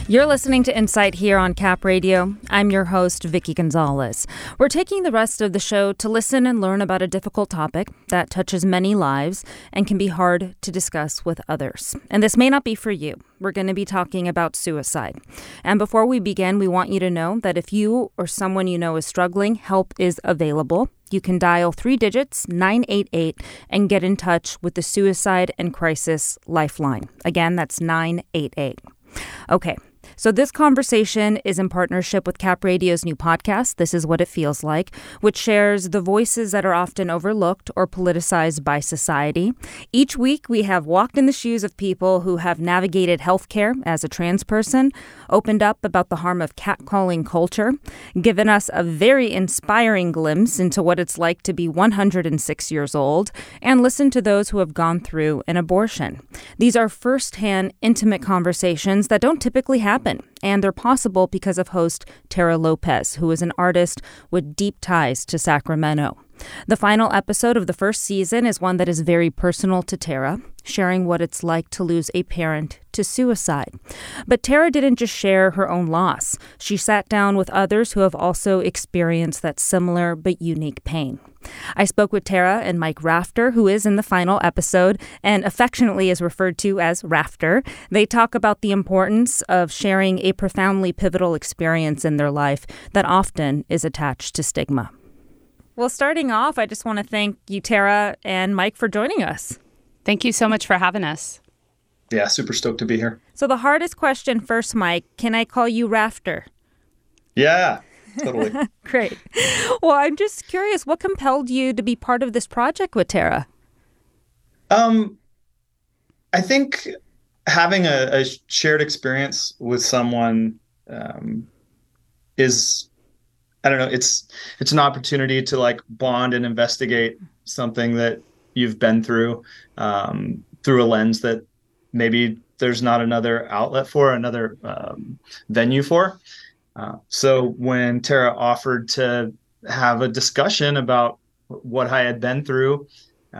You're listening to Insight here on Cap Radio. I'm your host, Vicky Gonzalez. We're taking the rest of the show to listen and learn about a difficult topic that touches many lives and can be hard to discuss with others. And this may not be for you. We're going to be talking about suicide. And before we begin, we want you to know that if you or someone you know is struggling, help is available. You can dial 3 digits, 988, and get in touch with the Suicide and Crisis Lifeline. Again, that's 988. Okay. So this conversation is in partnership with Cap Radio's new podcast, This Is What It Feels Like, which shares the voices that are often overlooked or politicized by society. Each week, we have walked in the shoes of people who have navigated healthcare as a trans person, opened up about the harm of catcalling culture, given us a very inspiring glimpse into what it's like to be 106 years old, and listened to those who have gone through an abortion. These are firsthand, intimate conversations that don't typically happen. And they're possible because of host Tara Lopez, who is an artist with deep ties to Sacramento. The final episode of the first season is one that is very personal to Tara, sharing what it's like to lose a parent to suicide. But Tara didn't just share her own loss. She sat down with others who have also experienced that similar but unique pain. I spoke with Tara and Mike Rafter, who is in the final episode and affectionately is referred to as Rafter. They talk about the importance of sharing a profoundly pivotal experience in their life that often is attached to stigma. Well, starting off, I just want to thank you, Tara and Mike, for joining us. Thank you so much for having us. Yeah, super stoked to be here. So the hardest question first, Mike, can I call you Rafter? Yeah, totally. Great. Well, I'm just curious, what compelled you to be part of this project with Tara? I think having a shared experience with someone is, I don't know, it's an opportunity to like bond and investigate something that you've been through through a lens that maybe there's not another outlet for, another venue for. So when Tara offered to have a discussion about what I had been through,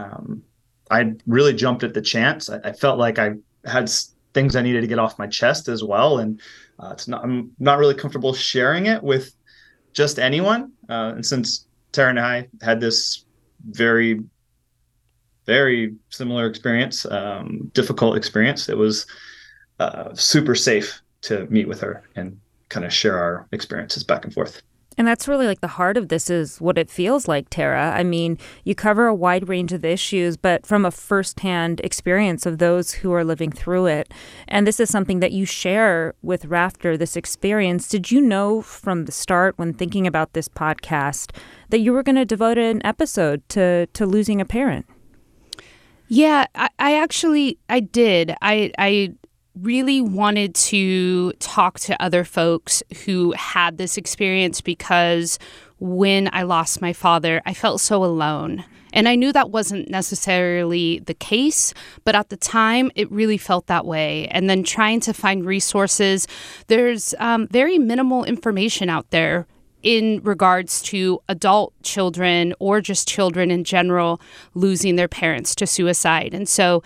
I really jumped at the chance. I felt like I had things I needed to get off my chest as well. And I'm not really comfortable sharing it with just anyone. And since Tara and I had this very, very similar experience, difficult experience, it was super safe to meet with her and kind of share our experiences back and forth. And that's really like the heart of This Is What It Feels Like, Tara. I mean, you cover a wide range of issues, but from a firsthand experience of those who are living through it. And this is something that you share with Rafter, this experience. Did you know from the start when thinking about this podcast that you were going to devote an episode to losing a parent? Yeah, I did. I really wanted to talk to other folks who had this experience because when I lost my father, I felt so alone. And I knew that wasn't necessarily the case, but at the time, it really felt that way. And then trying to find resources, there's very minimal information out there in regards to adult children or just children in general losing their parents to suicide. And so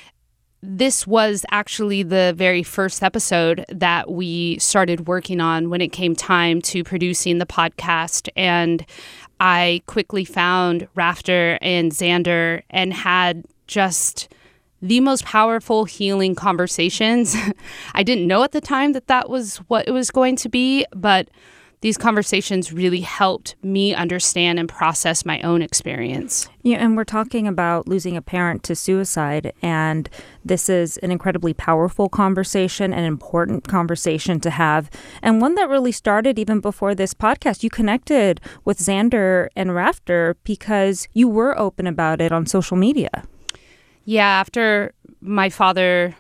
this was actually the very first episode that we started working on when it came time to producing the podcast. And I quickly found Rafter and Xander and had just the most powerful healing conversations. I didn't know at the time that was what it was going to be, but these conversations really helped me understand and process my own experience. Yeah, and we're talking about losing a parent to suicide, and this is an incredibly powerful conversation, an important conversation to have, and one that really started even before this podcast. You connected with Xander and Rafter because you were open about it on social media. Yeah, after my father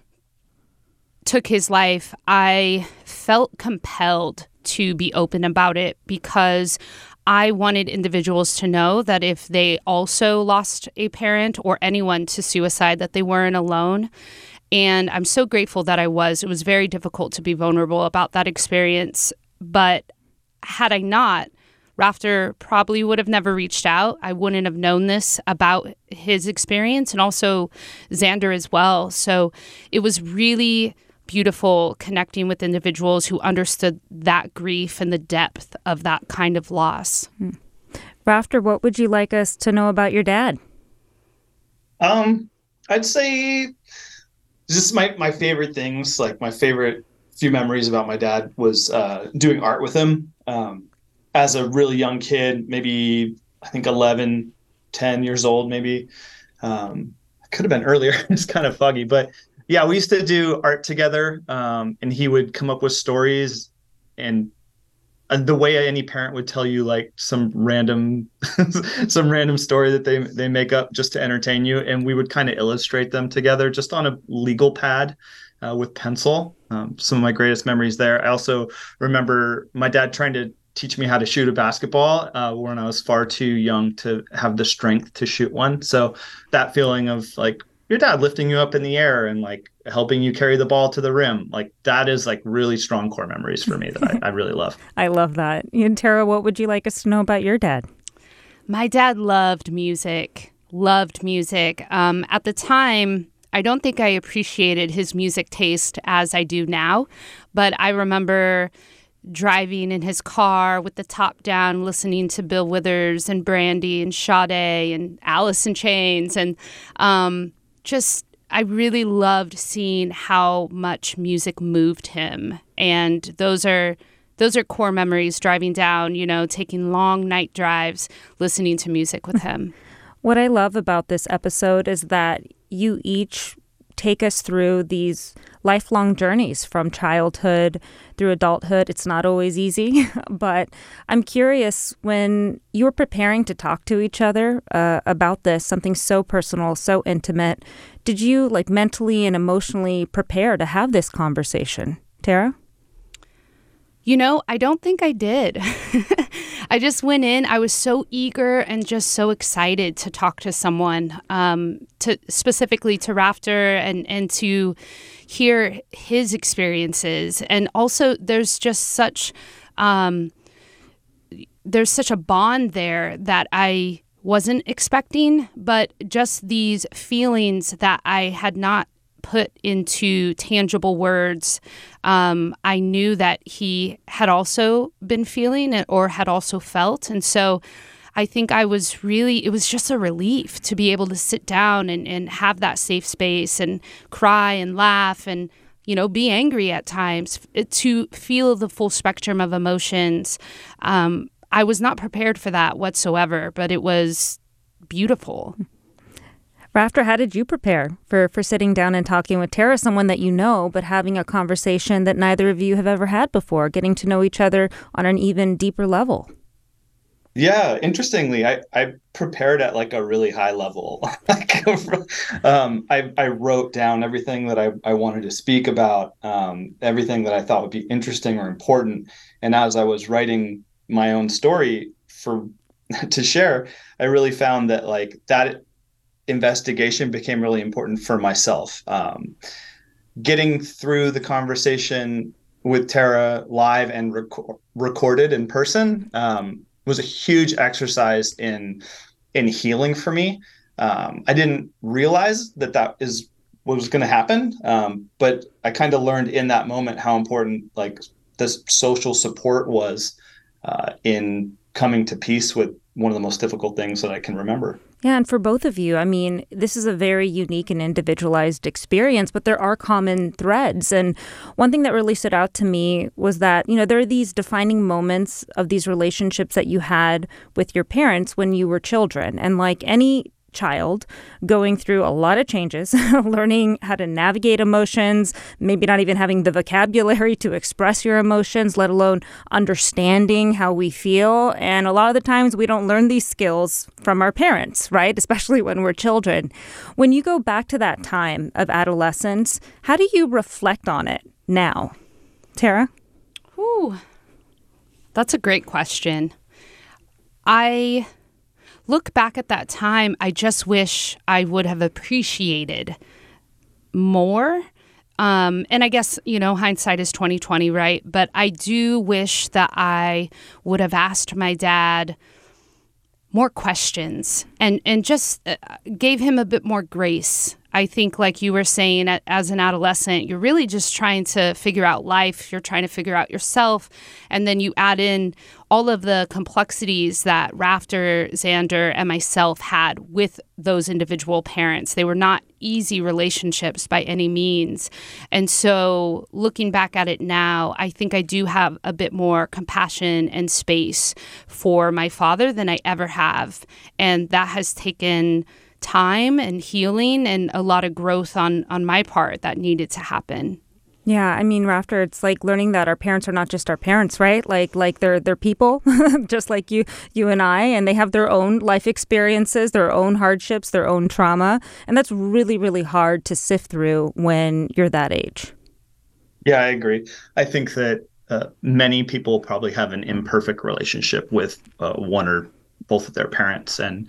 took his life, I felt compelled to be open about it because I wanted individuals to know that if they also lost a parent or anyone to suicide, that they weren't alone. And I'm so grateful that I was. It was very difficult to be vulnerable about that experience. But had I not, Rafter probably would have never reached out. I wouldn't have known this about his experience, and also Xander as well. So it was really beautiful connecting with individuals who understood that grief and the depth of that kind of loss. Rafter, what would you like us to know about your dad? I'd say just my favorite things, like my favorite few memories about my dad was doing art with him. As a really young kid, maybe I think 11, 10 years old, maybe. Could have been earlier. It's kind of foggy, but yeah, we used to do art together. And he would come up with stories, and the way any parent would tell you like some random story that they make up just to entertain you, and we would kind of illustrate them together just on a legal pad with pencil. Some of my greatest memories there. I also remember my dad trying to teach me how to shoot a basketball when I was far too young to have the strength to shoot one. So that feeling of like your dad lifting you up in the air and like helping you carry the ball to the rim, like that is like really strong core memories for me that I really love. I love that. And Tara, what would you like us to know about your dad? My dad loved music. At the time, I don't think I appreciated his music taste as I do now, but I remember driving in his car with the top down, listening to Bill Withers and Brandy and Sade and Alice in Chains. And I really loved seeing how much music moved him. And those are core memories, driving down, taking long night drives, listening to music with him. What I love about this episode is that you each take us through these lifelong journeys from childhood through adulthood. It's not always easy, but I'm curious, when you were preparing to talk to each other about this, something so personal, so intimate, did you like mentally and emotionally prepare to have this conversation? Tara? I don't think I did. I just went in. I was so eager and just so excited to talk to someone, specifically to Rafter and to hear his experiences. And also, there's just such a bond there that I wasn't expecting, but just these feelings that I had not put into tangible words. I knew that he had also been feeling it or had also felt. And so I think it was just a relief to be able to sit down and have that safe space and cry and laugh and, be angry at times, to feel the full spectrum of emotions. I was not prepared for that whatsoever, but it was beautiful. Rafter, how did you prepare for sitting down and talking with Tara, someone that you know, but having a conversation that neither of you have ever had before, getting to know each other on an even deeper level? Yeah, interestingly, I prepared at like a really high level. I wrote down everything that I wanted to speak about, everything that I thought would be interesting or important. And as I was writing my own story to share, I really found that like that investigation became really important for myself. Getting through the conversation with Tara live and recorded in person was a huge exercise in healing for me. I didn't realize that is what was going to happen, but I kind of learned in that moment how important like this social support was in coming to peace with one of the most difficult things that I can remember. Yeah, and for both of you, I mean, this is a very unique and individualized experience, but there are common threads. And one thing that really stood out to me was that, there are these defining moments of these relationships that you had with your parents when you were children. And like any child going through a lot of changes, learning how to navigate emotions, maybe not even having the vocabulary to express your emotions, let alone understanding how we feel. And a lot of the times we don't learn these skills from our parents, right? Especially when we're children. When you go back to that time of adolescence, how do you reflect on it now? Tara? Ooh, that's a great question. I look back at that time, I just wish I would have appreciated more. And I guess, hindsight is 20/20, right? But I do wish that I would have asked my dad more questions and just gave him a bit more grace. I think, like you were saying, as an adolescent, you're really just trying to figure out life. You're trying to figure out yourself. And then you add in all of the complexities that Rafter, Xander, and myself had with those individual parents. They were not easy relationships by any means. And so looking back at it now, I think I do have a bit more compassion and space for my father than I ever have. And that has taken time and healing and a lot of growth on my part that needed to happen. Yeah, I mean, Rafter, it's like learning that our parents are not just our parents, right? Like they're people, just like you and I, and they have their own life experiences, their own hardships, their own trauma, and that's really, really hard to sift through when you're that age. Yeah, I agree. I think that many people probably have an imperfect relationship with one or both of their parents, and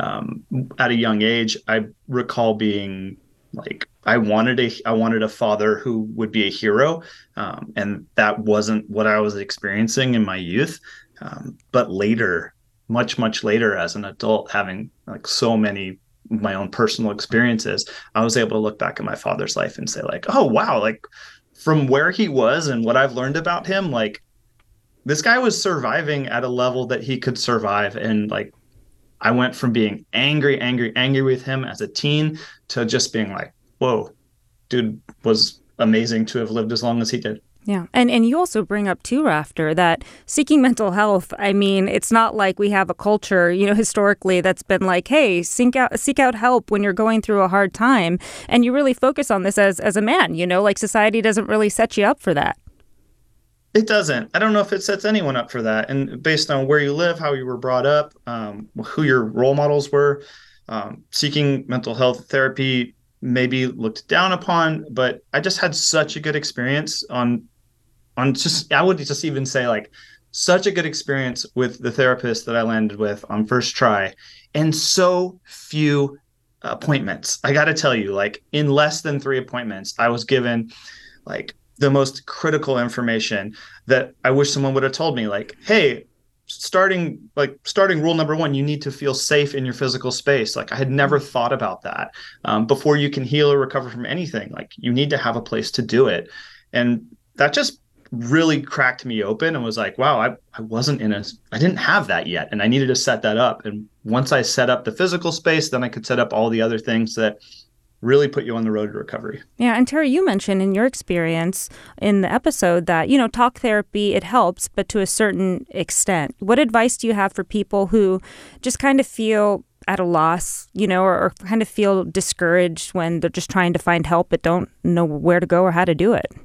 at a young age, I recall being like, I wanted a father who would be a hero, and that wasn't what I was experiencing in my youth. But later, much later, as an adult, having like so many of my own personal experiences, I was able to look back at my father's life and say, like, oh wow, like from where he was and what I've learned about him, like this guy was surviving at a level that he could survive, and like I went from being angry with him as a teen to just being like, whoa, dude was amazing to have lived as long as he did. Yeah. And you also bring up too, Rafter, that seeking mental health, I mean, it's not like we have a culture, historically that's been like, hey, seek out help when you're going through a hard time. And you really focus on this as a man, like society doesn't really set you up for that. It doesn't. I don't know if it sets anyone up for that. And based on where you live, how you were brought up, who your role models were, seeking mental health therapy maybe looked down upon, but I just had such a good experience I would just even say like such a good experience with the therapist that I landed with on first try, and so few appointments. I got to tell you, like in less than 3 appointments, I was given like the most critical information that I wish someone would have told me, like, hey, starting rule number 1, you need to feel safe in your physical space. Like I had never thought about that. Before you can heal or recover from anything, like you need to have a place to do it. And that just really cracked me open and was like, wow, I didn't have that yet. And I needed to set that up. And once I set up the physical space, then I could set up all the other things that really put you on the road to recovery. Yeah. And Terry, you mentioned in your experience in the episode that, talk therapy, it helps, but to a certain extent. What advice do you have for people who just kind of feel at a loss, or kind of feel discouraged when they're just trying to find help but don't know where to go or how to do it?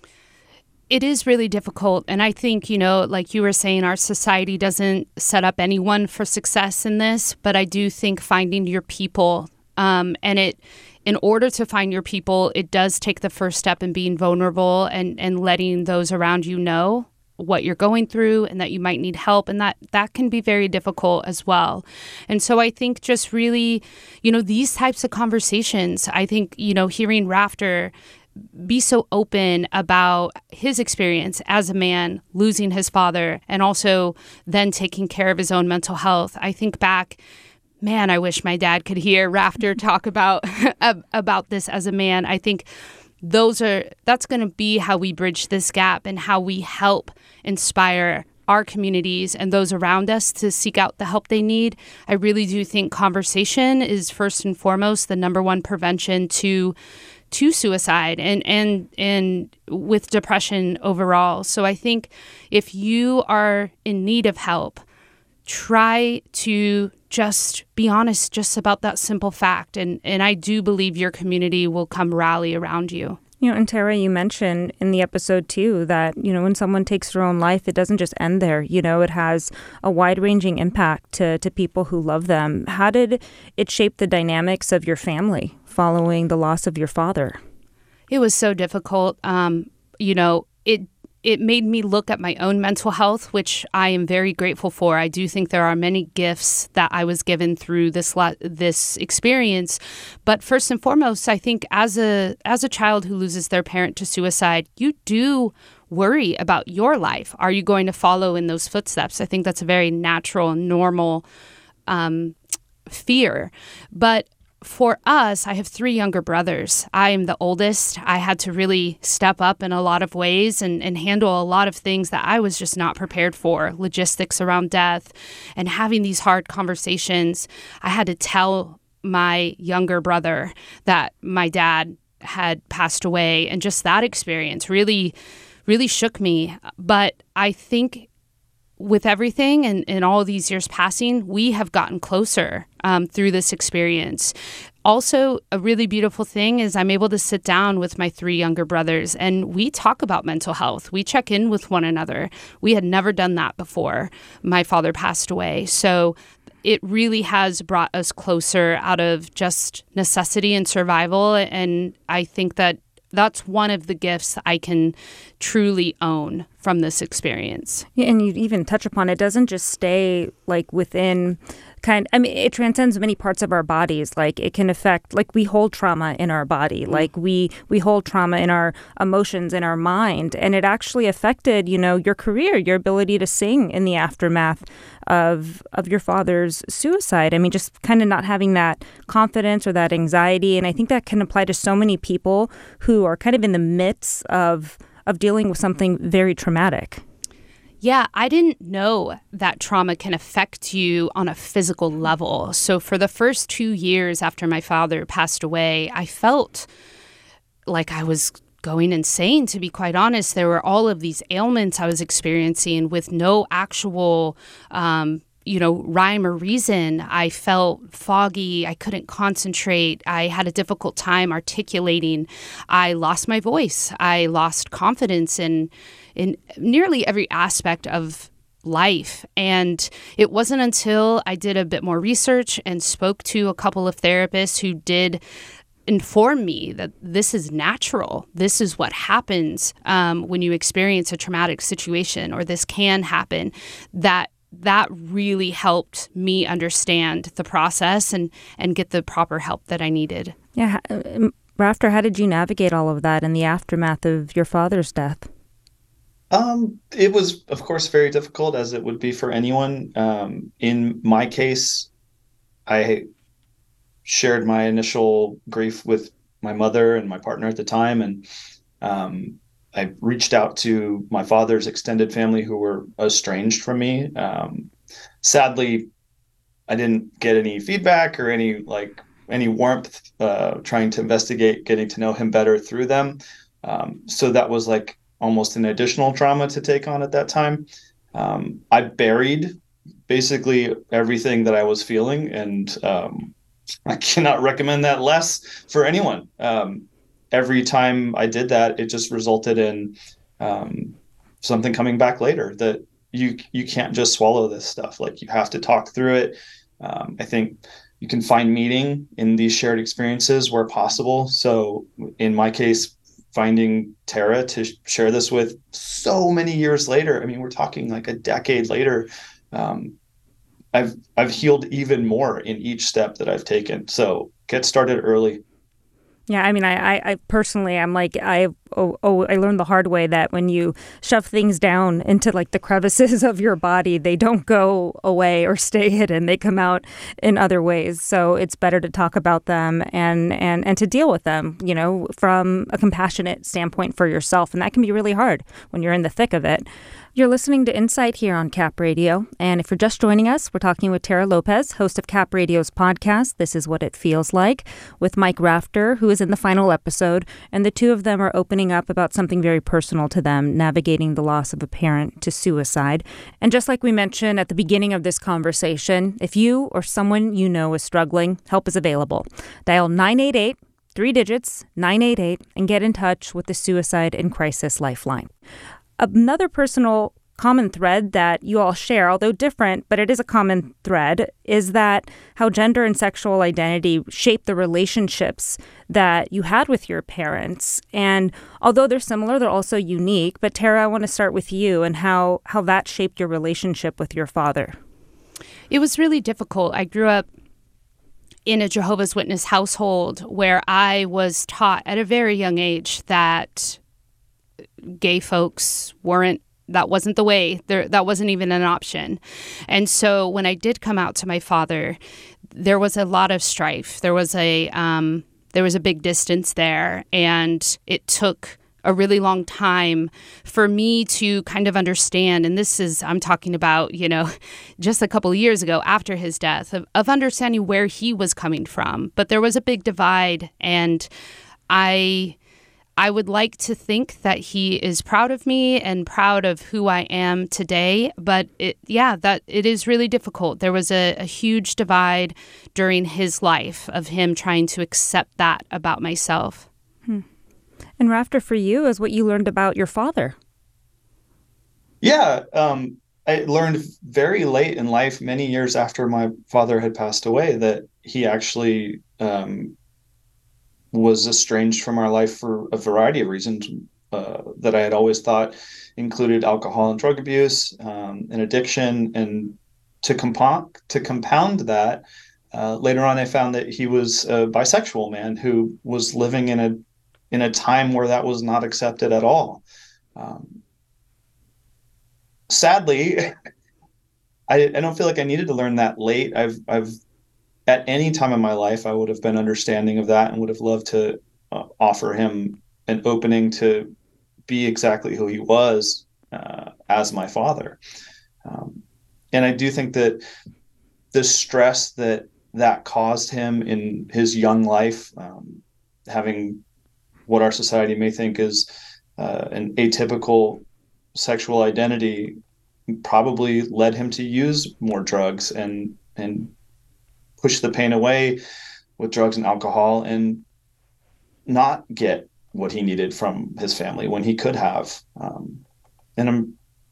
It is really difficult. And I think, like you were saying, our society doesn't set up anyone for success in this. But I do think finding your people, in order to find your people, it does take the first step in being vulnerable and letting those around you know what you're going through and that you might need help. And that can be very difficult as well. And so I think just really, these types of conversations, I think, hearing Rafter be so open about his experience as a man losing his father and also then taking care of his own mental health. I think back, man, I wish my dad could hear Rafter talk about this as a man. I think that's going to be how we bridge this gap and how we help inspire our communities and those around us to seek out the help they need. I really do think conversation is first and foremost the number one prevention to suicide and with depression overall. So I think if you are in need of help, try to just be honest just about that simple fact. And I do believe your community will come rally around you. And Tara, you mentioned in the episode too that, when someone takes their own life, it doesn't just end there. It has a wide-ranging impact to people who love them. How did it shape the dynamics of your family following the loss of your father? It was so difficult. It made me look at my own mental health, which I am very grateful for. I do think there are many gifts that I was given through this experience. But first and foremost, I think as a child who loses their parent to suicide, you do worry about your life. Are you going to follow in those footsteps? I think that's a very natural and normal fear. But for us, I have 3 younger brothers. I am the oldest. I had to really step up in a lot of ways and handle a lot of things that I was just not prepared for, logistics around death and having these hard conversations. I had to tell my younger brother that my dad had passed away, and just that experience really, really shook me. But I think with everything and all of these years passing, we have gotten closer through this experience. Also, a really beautiful thing is I'm able to sit down with my 3 younger brothers and we talk about mental health. We check in with one another. We had never done that before my father passed away. So it really has brought us closer out of just necessity and survival. And I think that that's one of the gifts I can truly own from this experience. Yeah, and you even touch upon it doesn't just stay like within it transcends many parts of our bodies. Like it can affect, like we hold trauma in our body, like we hold trauma in our emotions, in our mind. And it actually affected, your career, your ability to sing in the aftermath of your father's suicide. I mean, just kind of not having that confidence or that anxiety. And I think that can apply to so many people who are kind of in the midst of dealing with something very traumatic. Yeah, I didn't know that trauma can affect you on a physical level. So for the first 2 years after my father passed away, I felt like I was going insane, to be quite honest. There were all of these ailments I was experiencing with no actual rhyme or reason. I felt foggy. I couldn't concentrate. I had a difficult time articulating. I lost my voice. I lost confidence in nearly every aspect of life. And it wasn't until I did a bit more research and spoke to a couple of therapists who did inform me that this is natural. This is what happens when you experience a traumatic situation, or this can happen, that really helped me understand the process and get the proper help that I needed. Yeah. Rafter, how did you navigate all of that in the aftermath of your father's death? It was, of course, very difficult, as it would be for anyone. In my case, I shared my initial grief with my mother and my partner at the time, and I reached out to my father's extended family, who were estranged from me. Sadly, I didn't get any feedback or any warmth trying to investigate getting to know him better through them. So that was like almost an additional trauma to take on at that time. I buried basically everything that I was feeling, and I cannot recommend that less for anyone. Every time I did that, it just resulted in something coming back later, that you can't just swallow this stuff. Like, you have to talk through it. I think you can find meaning in these shared experiences where possible. So in my case, finding Tara to share this with so many years later, I mean, we're talking like a decade later, I've healed even more in each step that I've taken. So get started early. Yeah, I mean, I personally, I'm like, I learned the hard way that when you shove things down into like the crevices of your body, they don't go away or stay hidden. They come out in other ways. So it's better to talk about them and to deal with them, from a compassionate standpoint for yourself. And that can be really hard when you're in the thick of it. You're listening to Insight here on Cap Radio. And if you're just joining us, we're talking with Tara Lopez, host of Cap Radio's podcast, This Is What It Feels Like, with Mike Rafter, who is in the final episode. And the two of them are opening up about something very personal to them, navigating the loss of a parent to suicide. And just like we mentioned at the beginning of this conversation, if you or someone you know is struggling, help is available. Dial 988, 3 digits, 988, and get in touch with the Suicide and Crisis Lifeline. Another personal common thread that you all share, although different, but it is a common thread, is that how gender and sexual identity shape the relationships that you had with your parents. And although they're similar, they're also unique. But Tara, I want to start with you and how that shaped your relationship with your father. It was really difficult. I grew up in a Jehovah's Witness household where I was taught at a very young age that gay folks that wasn't the way, that wasn't even an option. And so when I did come out to my father, there was a lot of strife. There was a big distance there, and it took a really long time for me to kind of understand, and I'm talking about, just a couple of years ago after his death, of understanding where he was coming from. But there was a big divide, and I would like to think that he is proud of me and proud of who I am today. But it is really difficult. There was a huge divide during his life of him trying to accept that about myself. And Rafter, for you, is what you learned about your father. Yeah, I learned very late in life, many years after my father had passed away, that he actually was estranged from our life for a variety of reasons that I had always thought included alcohol and drug abuse, and addiction. And to compound that, later on, I found that he was a bisexual man who was living in a time where that was not accepted at all. Sadly, I don't feel like I needed to learn that late. I've at any time in my life, I would have been understanding of that and would have loved to offer him an opening to be exactly who he was as my father. And I do think that the stress that caused him in his young life, having what our society may think is an atypical sexual identity, probably led him to use more drugs and push the pain away with drugs and alcohol, and not get what he needed from his family when he could have. And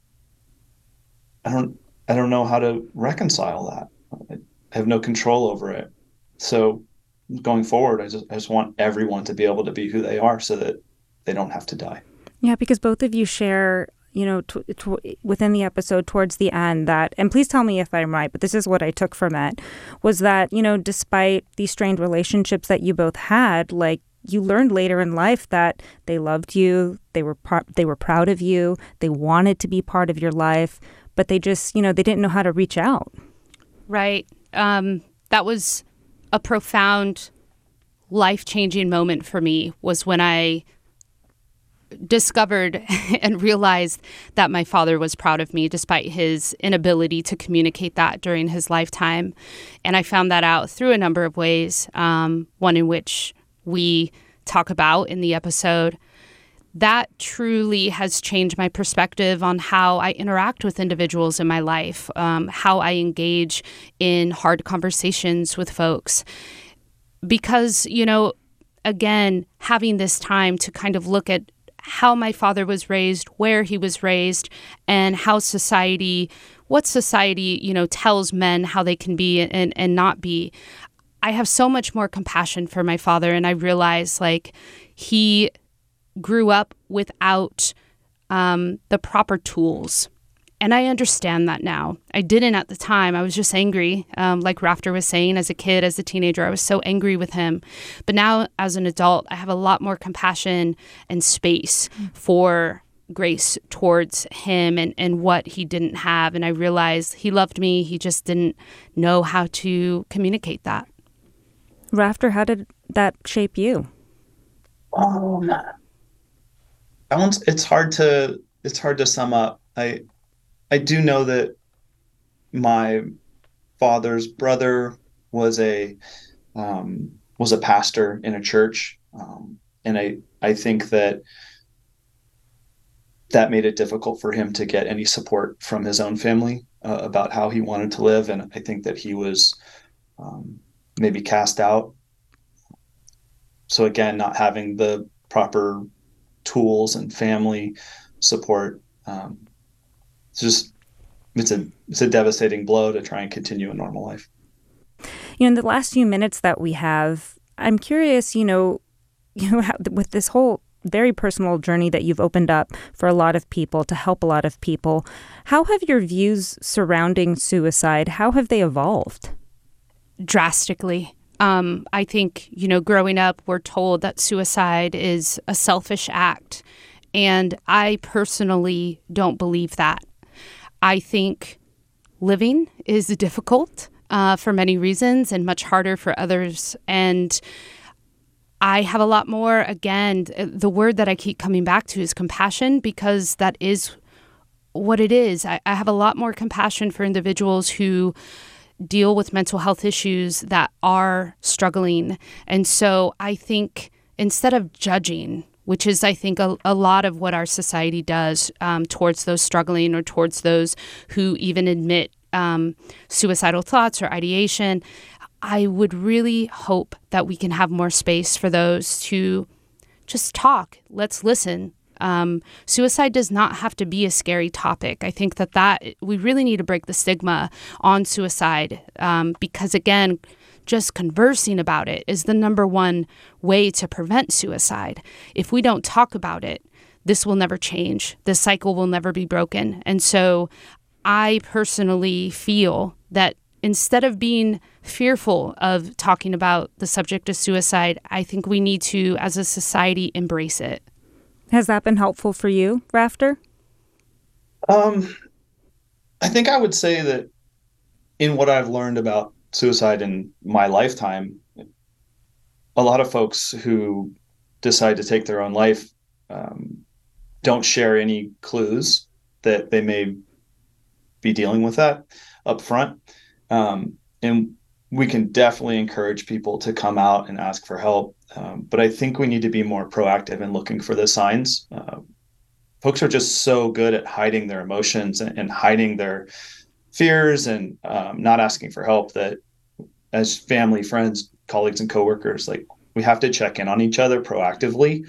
I don't know how to reconcile that. I have no control over it. So going forward, I just want everyone to be able to be who they are so that they don't have to die. Yeah, because both of you share, within the episode towards the end that, and please tell me if I'm right, but this is what I took from it, was that, despite these strained relationships that you both had, like, you learned later in life that they loved you, they were proud of you, they wanted to be part of your life, but they just, they didn't know how to reach out. Right. That was a profound, life-changing moment for me, was when I discovered and realized that my father was proud of me despite his inability to communicate that during his lifetime. And I found that out through a number of ways, one in which we talk about in the episode. That truly has changed my perspective on how I interact with individuals in my life, how I engage in hard conversations with folks. Because, again, having this time to kind of look at how my father was raised, where he was raised, and how what society, tells men how they can be and not be. I have so much more compassion for my father, and I realize, he grew up without the proper tools. And I understand that now. I didn't at the time. I was just angry. Like Rafter was saying, as a kid, as a teenager, I was so angry with him. But now as an adult, I have a lot more compassion and space for grace towards him and what he didn't have. And I realized he loved me. He just didn't know how to communicate that. Rafter, how did that shape you? It's hard to sum up. I do know that my father's brother was a pastor in a church, and I think that made it difficult for him to get any support from his own family about how he wanted to live, and I think that he was maybe cast out. So again, not having the proper tools and family support. It's a devastating blow to try and continue a normal life. In the last few minutes that we have, I'm curious, with this whole very personal journey that you've opened up for a lot of people, to help a lot of people, how have your views surrounding suicide, how have they evolved? Drastically. I think, growing up, we're told that suicide is a selfish act. And I personally don't believe that. I think living is difficult. for many reasons and much harder for others. And I have a lot more, again, the word that I keep coming back to is compassion, because that is what it is. I have a lot more compassion for individuals who deal with mental health issues that are struggling. And so I think instead of judging, which is, I think, a lot of what our society does towards those struggling or towards those who even admit suicidal thoughts or ideation, I would really hope that we can have more space for those to just talk. Let's listen. Suicide does not have to be a scary topic. I think that we really need to break the stigma on suicide because, again, just conversing about it is the number one way to prevent suicide. If we don't talk about it, this will never change. This cycle will never be broken. And so I personally feel that instead of being fearful of talking about the subject of suicide, I think we need to, as a society, embrace it. Has that been helpful for you, Rafter? I think I would say that in what I've learned about suicide in my lifetime, a lot of folks who decide to take their own life don't share any clues that they may be dealing with that up front. And we can definitely encourage people to come out and ask for help. But I think we need to be more proactive in looking for the signs. Folks are just so good at hiding their emotions and hiding their fears and not asking for help that as family, friends, colleagues, and coworkers, like, we have to check in on each other proactively.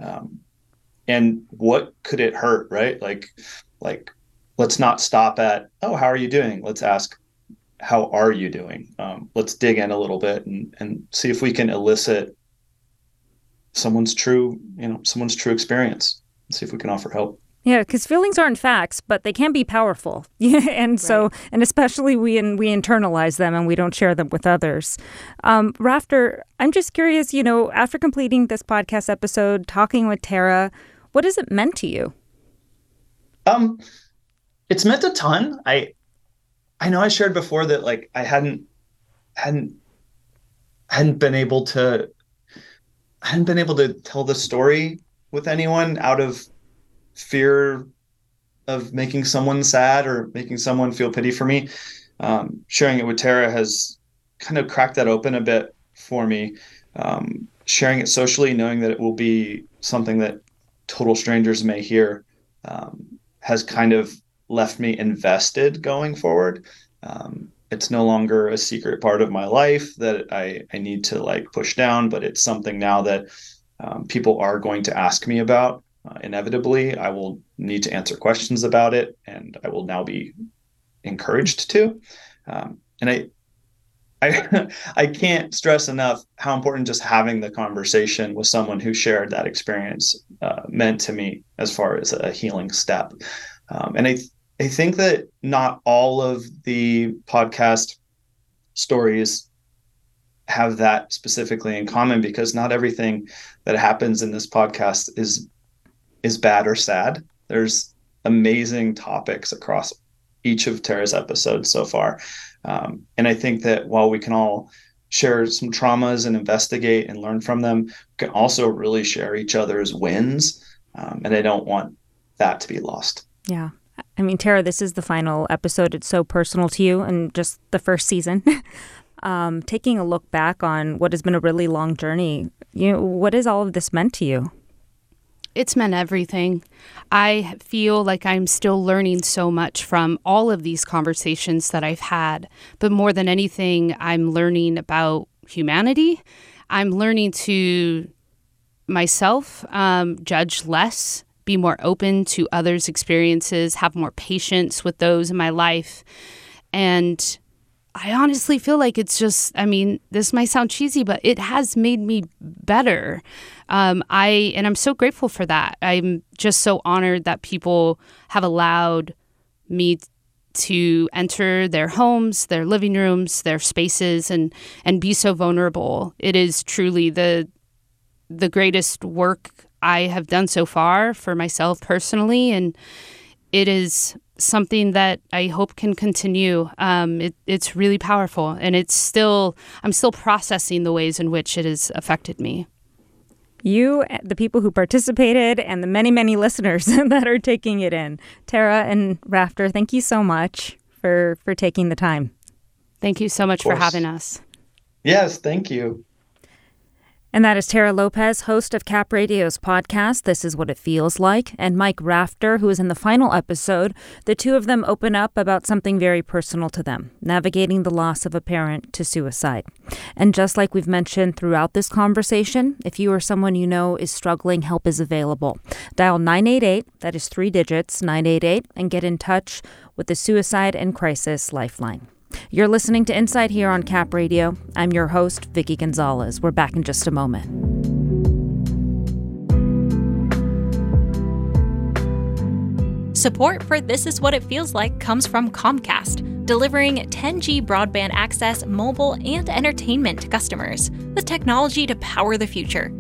And what could it hurt, right? Like, let's not stop at, oh, how are you doing? Let's ask, how are you doing? Let's dig in a little bit and see if we can elicit someone's true experience and see if we can offer help. Yeah, because feelings aren't facts, but they can be powerful. Yeah, and so, right. And especially we internalize them and we don't share them with others. Rafter, I'm just curious, after completing this podcast episode, talking with Tara, what has it meant to you? It's meant a ton. I know I shared before that, like, I hadn't been able to tell the story with anyone out of fear of making someone sad or making someone feel pity for me. Sharing it with Tara has kind of cracked that open a bit for me. Sharing it socially, knowing that it will be something that total strangers may hear, has kind of left me invested going forward. It's no longer a secret part of my life that I need to like push down, but it's something now that people are going to ask me about. Inevitably, I will need to answer questions about it, and I will now be encouraged to. And I can't stress enough how important just having the conversation with someone who shared that experience meant to me as far as a healing step. And I think that not all of the podcast stories have that specifically in common, because not everything that happens in this podcast is bad or sad. There's amazing topics across each of Tara's episodes so far. And I think that while we can all share some traumas and investigate and learn from them, we can also really share each other's wins. And I don't want that to be lost. Yeah. I mean, Tara, this is the final episode. It's so personal to you and just the first season. Taking a look back on what has been a really long journey, what has all of this meant to you? It's meant everything. I feel like I'm still learning so much from all of these conversations that I've had. But more than anything, I'm learning about humanity. I'm learning to myself judge less, be more open to others' experiences, have more patience with those in my life. And I honestly feel like it's just, this might sound cheesy, but it has made me better. I'm so grateful for that. I'm just so honored that people have allowed me to enter their homes, their living rooms, their spaces, and be so vulnerable. It is truly the greatest work I have done so far for myself personally, and it is something that I hope can continue. It's really powerful, and I'm still processing the ways in which it has affected me. You, the people who participated, and the many, many listeners that are taking it in. Tara and Rafter, thank you so much for taking the time. Thank you so much for having us. Yes, thank you. And that is Tara Lopez, host of Cap Radio's podcast, This Is What It Feels Like, and Mike Rafter, who is in the final episode. The two of them open up about something very personal to them, navigating the loss of a parent to suicide. And just like we've mentioned throughout this conversation, if you or someone you know is struggling, help is available. Dial 988, that is 3 digits, 988, and get in touch with the Suicide and Crisis Lifeline. You're listening to Inside here on Cap Radio. I'm your host, Vicky Gonzalez. We're back in just a moment. Support for This Is What It Feels Like comes from Comcast, delivering 10G broadband access, mobile, and entertainment to customers with technology to power the future.